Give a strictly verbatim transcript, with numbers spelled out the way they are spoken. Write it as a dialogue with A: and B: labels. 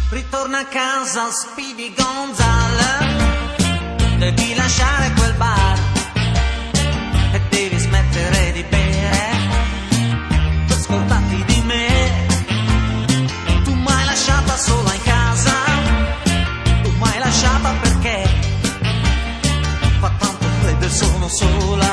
A: Ritorna a casa Speedy Gonzales, devi lasciare quel bar e devi smettere di bere per ascoltarti di me. Tu m'hai lasciata sola in casa, tu m'hai lasciata perché fa tanto freddo e sono sola.